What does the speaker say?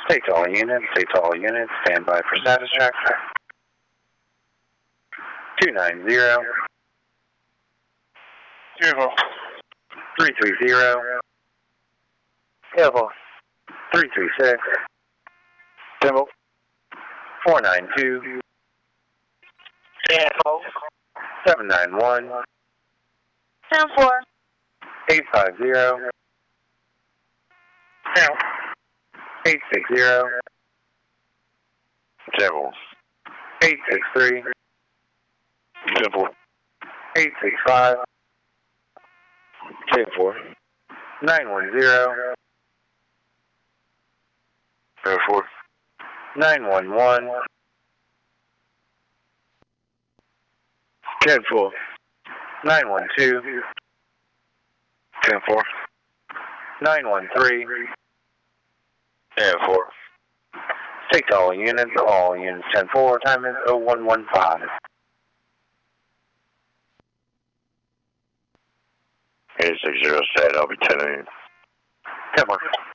Stay to all units, stand by for status check. 290. Careful. 330. Careful. 336. Careful. 492. Careful. 791. 10-4. 850. Careful. 860. Careful. 863. Careful. 865. Careful. 910. Careful. 911. Careful. 912. Careful. 913. Careful. Take to all units 10-4. Time is 0115. 860 said I'll be 10 10-4.